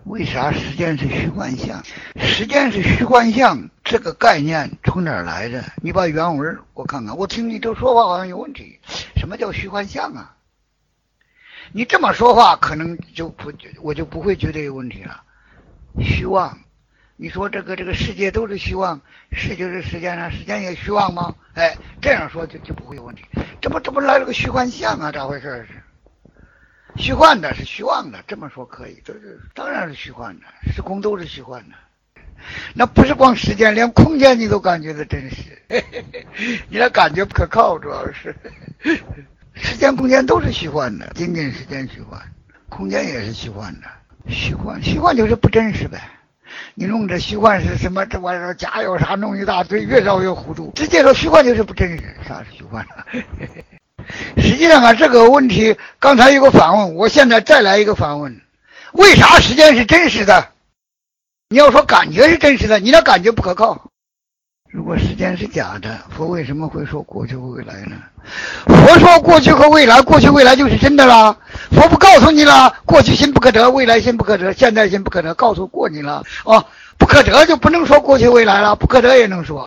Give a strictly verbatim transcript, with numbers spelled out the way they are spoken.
为啥时间是虚幻象？时间是虚幻象这个概念从哪儿来的？你把原文我看看，我听你这说话好像有问题。什么叫虚幻象啊？你这么说话可能就不我就不会觉得有问题了。虚妄，你说这个这个世界都是虚妄，是就是时间上，时间也虚妄吗？哎，这样说就就不会有问题。这不这不来了个虚幻象啊？咋回事是？虚幻的是虚妄的，这么说可以，这是当然是虚幻的，时空都是虚幻的。那不是光时间，连空间你都感觉的真实，你的感觉不可靠，主要是时间空间都是虚幻的，仅仅时间虚幻，空间也是虚幻的。虚幻虚幻就是不真实呗。你弄这虚幻是什么？这玩意儿假有啥弄一大堆，越绕越糊涂。直接说虚幻就是不真实，啥是虚幻呢？实际上啊，这个问题刚才有个反问，我现在再来一个反问：为啥时间是真实的？你要说感觉是真实的，你的感觉不可靠。如果时间是假的，佛为什么会说过去和未来呢？佛说过去和未来，过去未来就是真的啦。佛不告诉你了，过去心不可得，未来心不可得，现在心不可得，告诉过你了哦，不可得就不能说过去未来了，不可得也能说。